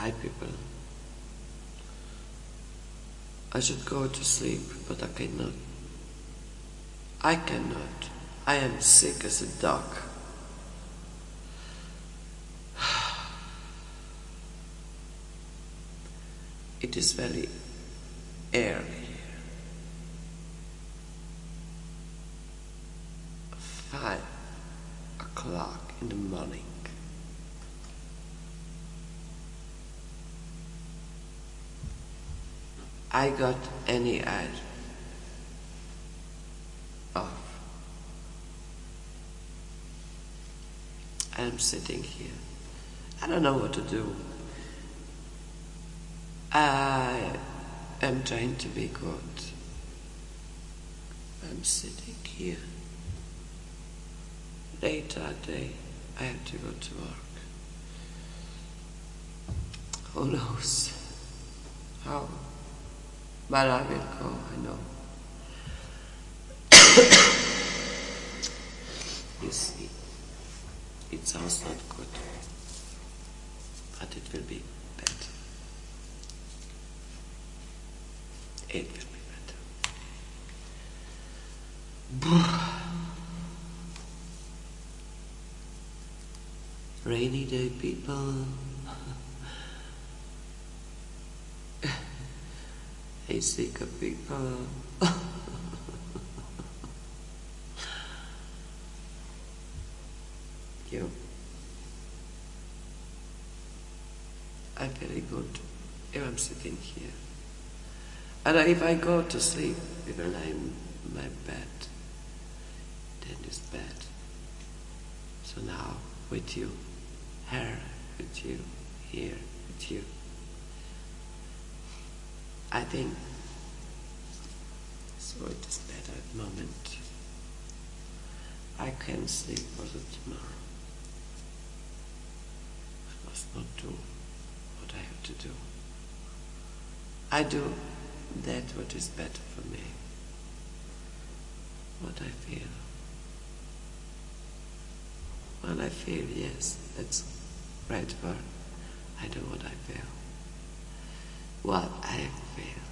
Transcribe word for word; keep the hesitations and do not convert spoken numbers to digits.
Hi people. I should go to sleep, but I cannot. I cannot. I am sick as a dog. It is very early here. Five o'clock in the morning. I got any idea of. I am sitting here. I don't know what to do. I am trying to be good. I'm sitting here. Later day, I have to go to work. Who knows how? But I will go, I know. You see, it sounds not good, but it will be better. It will be better. Rainy day, people. Hey, sicker people. You. I'm very good if I'm sitting here. And if I go to sleep, even I'm in my bed, then it's bad. So now, with you, here, with you, here, with you, I think so it is better at the moment. I can sleep also tomorrow. I must not do what I have to do. I do that what is better for me. What I feel. When I feel, yes, that's right word. I do what I feel. What I feel.